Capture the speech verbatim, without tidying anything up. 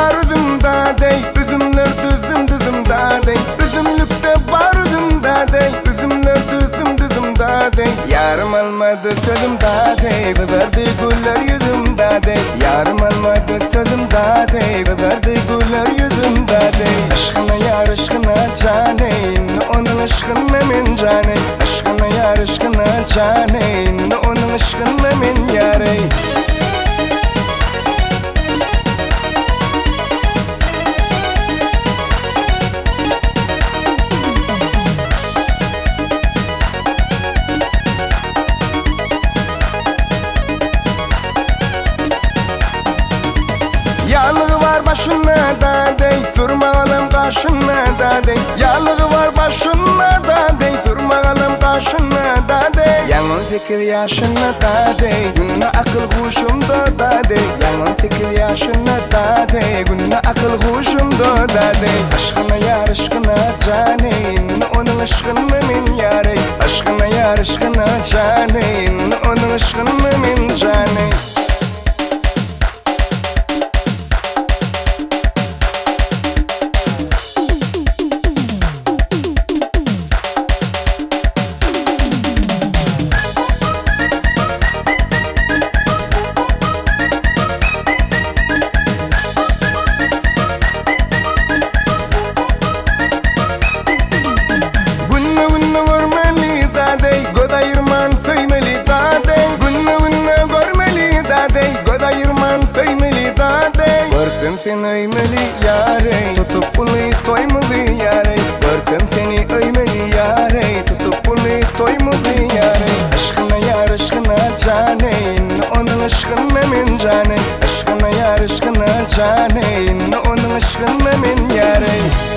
var üzümda dey, üzümler düzüm düzümda dey. Üzümlükte var üzümda dey, üzümler düzüm düzümda dey. Yarım almadı sözümda dey, verdi güller yüzümda dey. Yarım almadı sözümda dey, verdi güller yüzümda dey. Aşkına yar aşkına caneyn, onun aşkına min caneyn. Aşkına yar aşkına caneyn, onun aşkına min yarey. Yağlığı var başına da dey, sürmeğalım kaşına da dey. Yağlığı var başına da dey, sürmeğalım kaşına da dey. Yalnız fikir yaşına da dey, gününe akıl kuşumda da dey. Yalnız fikir yaşına da dey, gününe akıl kuşumda da dey. Aşkına yar aşkına caneyn, onun aşkına min yarey. Aşkına yar aşkına caneyn, onun aşkına min caneyn. Görsem seni öymeli yarey, tutup bunu toymalı yarey. Görsem seni öymeli yarey, tutup bunu toymalı yarey. Aşkına yar aşkına caneyn, onun aşkına min caneyn. Aşkına yar aşkına caneyn, onun aşkına min yarey.